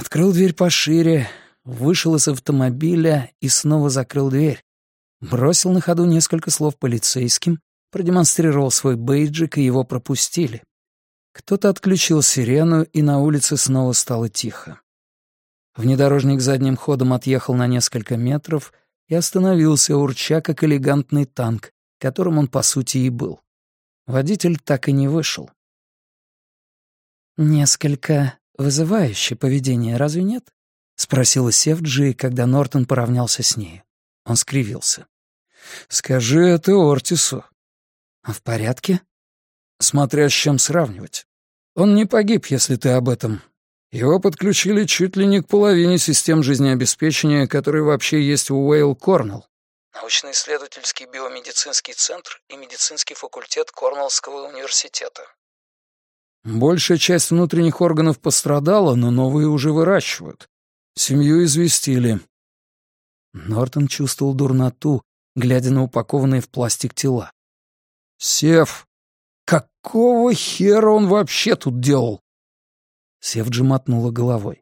Открыл дверь пошире, вышел из автомобиля и снова закрыл дверь. Бросил на ходу несколько слов полицейским, продемонстрировал свой бейджик, и его пропустили. Кто-то отключил сирену, и на улице снова стало тихо. Внедорожник задним ходом отъехал на несколько метров и остановился, урча, как элегантный танк, которым он, по сути, и был. Водитель так и не вышел. «Несколько вызывающее поведение, разве нет?» — спросила Севджи, когда Нортон поравнялся с ней. Он скривился. «Скажи это Ортису». «А в порядке?» «Смотря с чем сравнивать. Он не погиб, если ты об этом. Его подключили чуть ли не к половине систем жизнеобеспечения, которые вообще есть у Уэйл Корнелл. Научно-исследовательский биомедицинский центр и медицинский факультет Корнеллского университета. Большая часть внутренних органов пострадала, но новые уже выращивают. Семью известили». Нортон чувствовал дурноту, глядя на упакованные в пластик тела. «Сев, какого хера он вообще тут делал?» Севджи мотнула головой.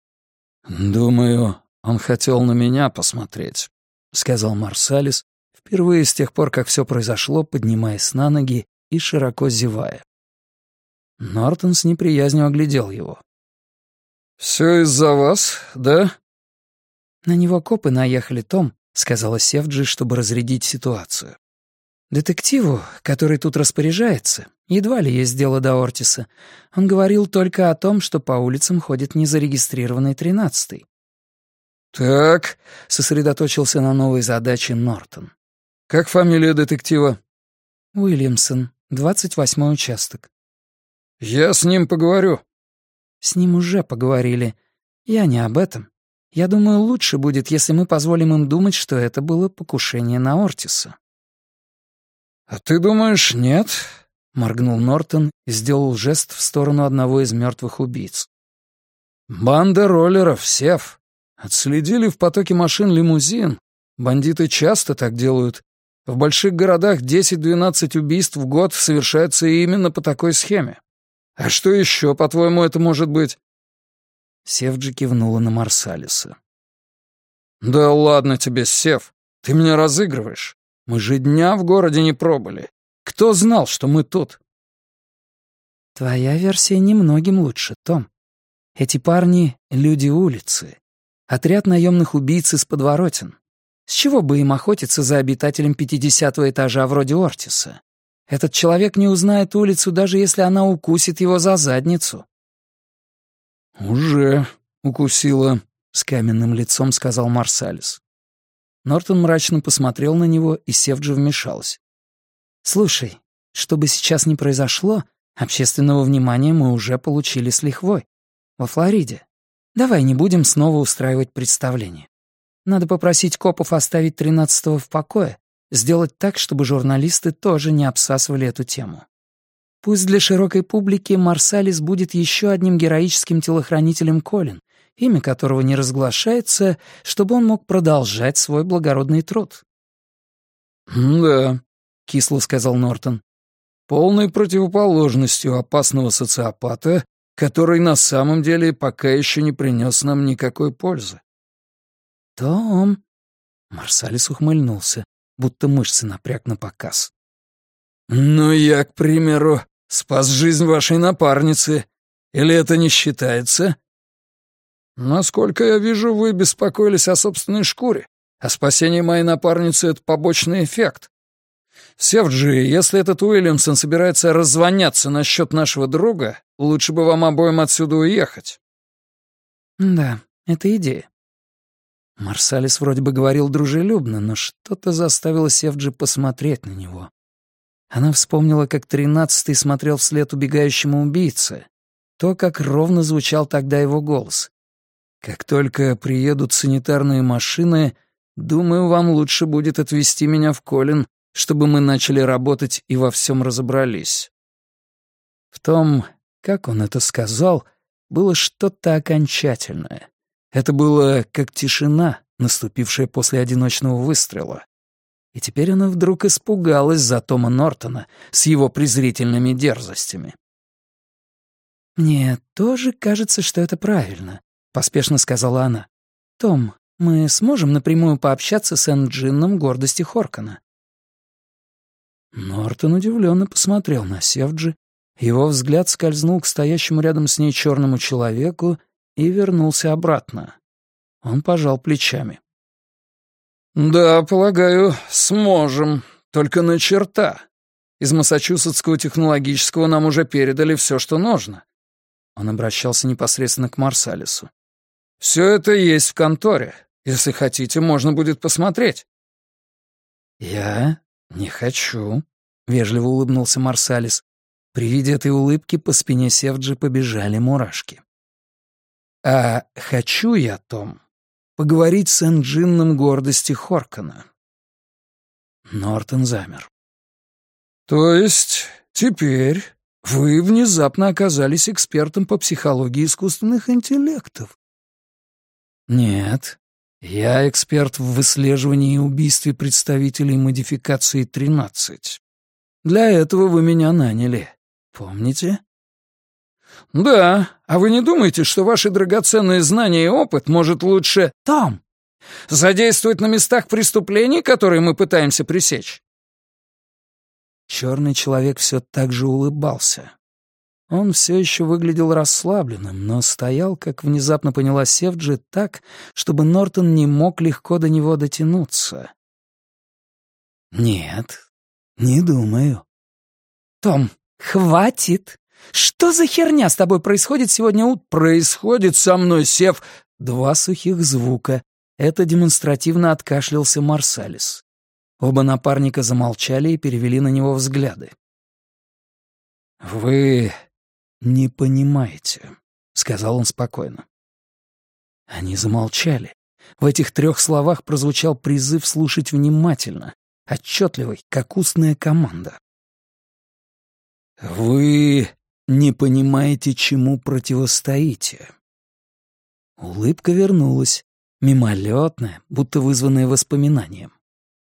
«Думаю, он хотел на меня посмотреть», — сказал Марсалис, впервые с тех пор, как все произошло, поднимаясь на ноги и широко зевая. Нортон с неприязнью оглядел его. «Все из-за вас, да?» «На него копы наехали, Том», — сказала Севджи, чтобы разрядить ситуацию. «Детективу, который тут распоряжается, едва ли есть дело до Ортиса. Он говорил только о том, что по улицам ходит незарегистрированный 13-й». «Так», — сосредоточился на новой задаче Нортон. «Как фамилия детектива?» «Уильямсон, 28-й участок». «Я с ним поговорю». «С ним уже поговорили. Я не об этом. Я думаю, лучше будет, если мы позволим им думать, что это было покушение на Ортиса». «А ты думаешь, нет?» — моргнул Нортон и сделал жест в сторону одного из мертвых убийц. «Банда роллеров, Сев. Отследили в потоке машин лимузин. Бандиты часто так делают. В больших городах 10-12 убийств в год совершаются именно по такой схеме. А что еще, по-твоему, это может быть?» Севджи кивнула на Марсалиса. «Да ладно тебе, Сев, ты меня разыгрываешь. Мы же дня в городе не пробыли. Кто знал, что мы тут?» «Твоя версия немногим лучше, Том. Эти парни — люди улицы. Отряд наемных убийц из подворотен. С чего бы им охотиться за обитателем 50-го этажа вроде Ортиса? Этот человек не узнает улицу, даже если она укусит его за задницу». «Уже укусила», — с каменным лицом сказал Марсалис. Нортон мрачно посмотрел на него, и Севджи вмешалась. «Слушай, что бы сейчас ни произошло, общественного внимания мы уже получили с лихвой. Во Флориде. Давай не будем снова устраивать представление. Надо попросить копов оставить 13-го в покое, сделать так, чтобы журналисты тоже не обсасывали эту тему. Пусть для широкой публики Марсалис будет еще одним героическим телохранителем Колин, имя которого не разглашается, чтобы он мог продолжать свой благородный труд». «Да», — кисло сказал Нортон, — «полной противоположностью опасного социопата, который на самом деле пока еще не принес нам никакой пользы». «Том», — Марсалис ухмыльнулся, будто мышцы напряг на показ. «Ну я, к примеру, спас жизнь вашей напарницы. Или это не считается?» «Насколько я вижу, вы беспокоились о собственной шкуре, а спасение моей напарницы — это побочный эффект. Севджи, если этот Уильямсон собирается раззвоняться насчет нашего друга, лучше бы вам обоим отсюда уехать». «Да, это идея». Марсалис вроде бы говорил дружелюбно, но что-то заставило Севджи посмотреть на него. Она вспомнила, как 13-й смотрел вслед убегающему убийце, то, как ровно звучал тогда его голос. «Как только приедут санитарные машины, думаю, вам лучше будет отвезти меня в Колин, чтобы мы начали работать и во всем разобрались». В том, как он это сказал, было что-то окончательное. Это было как тишина, наступившая после одиночного выстрела. И теперь она вдруг испугалась за Тома Нортона с его презрительными дерзостями. «Мне тоже кажется, что это правильно», — поспешно сказала она. «Том, мы сможем напрямую пообщаться с Энджином гордости Хоркана?» Нортон удивленно посмотрел на Севджи. Его взгляд скользнул к стоящему рядом с ней черному человеку и вернулся обратно. Он пожал плечами. «Да, полагаю, сможем. Только на черта. Из Массачусетского технологического нам уже передали все, что нужно». Он обращался непосредственно к Марсалису. «Все это есть в конторе. Если хотите, можно будет посмотреть». «Я не хочу», — вежливо улыбнулся Марсалис. При виде этой улыбки по спине Севджи побежали мурашки. «А хочу я, Том, поговорить с Энджином гордости Хоркана». Нортон замер. «То есть теперь вы внезапно оказались экспертом по психологии искусственных интеллектов?» «Нет, я эксперт в выслеживании и убийстве представителей модификации 13. Для этого вы меня наняли. Помните?» «Да, а вы не думаете, что ваши драгоценные знания и опыт может лучше...» «Том! Задействовать на местах преступлений, которые мы пытаемся пресечь?» Черный человек все так же улыбался. Он все еще выглядел расслабленным, но стоял, как внезапно поняла Севджи, так, чтобы Нортон не мог легко до него дотянуться. «Нет, не думаю». «Том, хватит! Что за херня с тобой происходит сегодня утром?» «Происходит со мной, Сев...» Два сухих звука. Это демонстративно откашлялся Марсалис. Оба напарника замолчали и перевели на него взгляды. «Вы не понимаете», — сказал он спокойно. Они замолчали. В этих 3 словах прозвучал призыв слушать внимательно, отчетливый, как устная команда. «Вы не понимаете, чему противостоите». Улыбка вернулась, мимолетная, будто вызванная воспоминанием.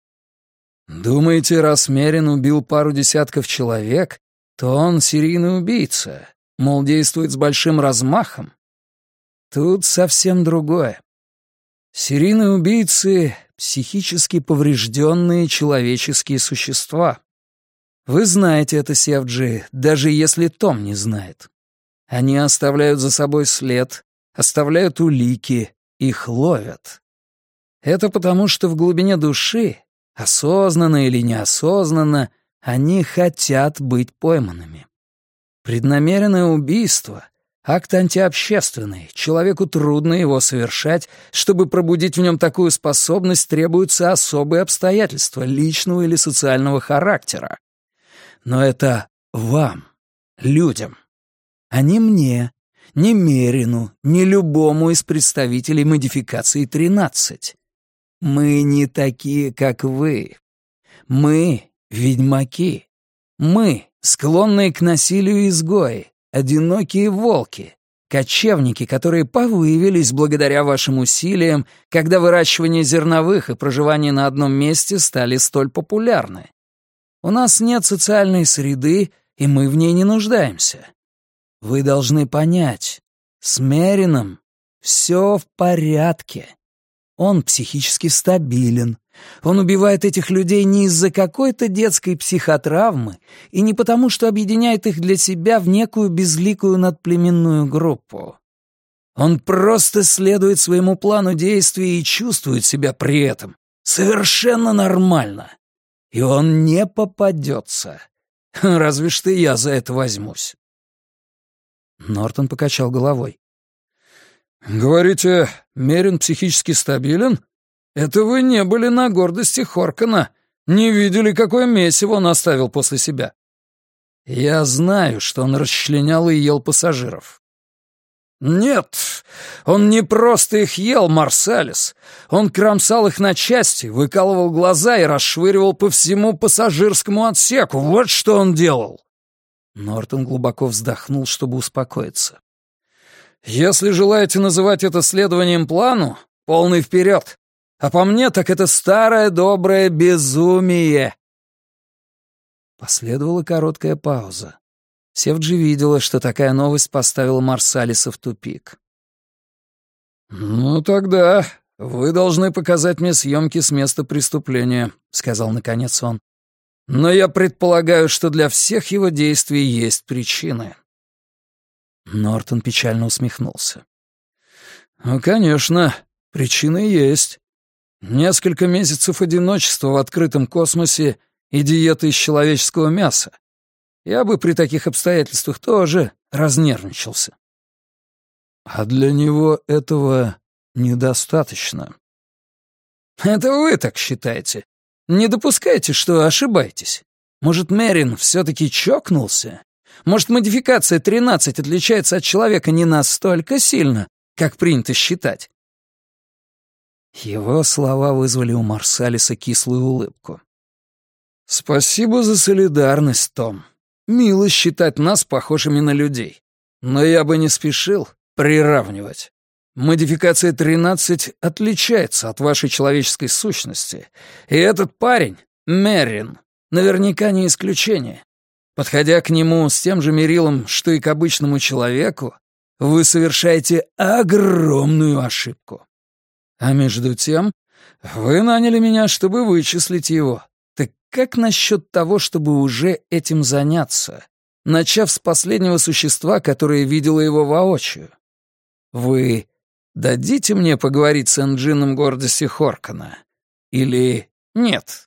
«Думаете, раз Мерин убил пару десятков человек, то он серийный убийца, мол, действует с большим размахом? Тут совсем другое. Серийные убийцы — психически поврежденные человеческие существа. Вы знаете это, Севджи, даже если Том не знает. Они оставляют за собой след, оставляют улики, их ловят. Это потому, что в глубине души, осознанно или неосознанно, они хотят быть пойманными. Преднамеренное убийство — акт антиобщественный, человеку трудно его совершать, чтобы пробудить в нем такую способность, требуются особые обстоятельства личного или социального характера. Но это вам, людям, а не мне, ни Мерину, ни любому из представителей модификации 13. Мы не такие, как вы. Мы — ведьмаки. Мы — склонные к насилию изгои, одинокие волки, кочевники, которые повыявились благодаря вашим усилиям, когда выращивание зерновых и проживание на одном месте стали столь популярны. У нас нет социальной среды, и мы в ней не нуждаемся. Вы должны понять, с Мерином все в порядке. Он психически стабилен. Он убивает этих людей не из-за какой-то детской психотравмы и не потому, что объединяет их для себя в некую безликую надплеменную группу. Он просто следует своему плану действий и чувствует себя при этом совершенно нормально. И он не попадется. Разве что я за это возьмусь. Нортон покачал головой. «Говорите, Мерин психически стабилен? Это вы не были на гордости Хоркана, не видели, какое месиво он оставил после себя. Я знаю, что он расчленял и ел пассажиров». «Нет, он не просто их ел, Марсалис. Он кромсал их на части, выкалывал глаза и расшвыривал по всему пассажирскому отсеку. Вот что он делал». Нортон глубоко вздохнул, чтобы успокоиться. «Если желаете называть это следованием плану, полный вперед. А по мне, так это старое доброе безумие». Последовала короткая пауза. Севджи видела, что такая новость поставила Марсалиса в тупик. «Ну тогда вы должны показать мне съемки с места преступления», — сказал наконец он. «Но я предполагаю, что для всех его действий есть причины». Нортон печально усмехнулся. «Ну, конечно, причины есть. Несколько месяцев одиночества в открытом космосе и диета из человеческого мяса. Я бы при таких обстоятельствах тоже разнервничался». «А для него этого недостаточно». «Это вы так считаете. Не допускайте, что ошибаетесь. Может, Мерин все-таки чокнулся? Может, модификация 13 отличается от человека не настолько сильно, как принято считать?» Его слова вызвали у Марсалиса кислую улыбку. «Спасибо за солидарность, Том. Мило считать нас похожими на людей. Но я бы не спешил приравнивать. Модификация 13 отличается от вашей человеческой сущности. И этот парень, Мерин, наверняка не исключение. Подходя к нему с тем же мерилом, что и к обычному человеку, вы совершаете огромную ошибку. А между тем, вы наняли меня, чтобы вычислить его. Так как насчет того, чтобы уже этим заняться, начав с последнего существа, которое видело его воочию? Вы дадите мне поговорить с Энджином Гордоси Хоркана? Или нет?»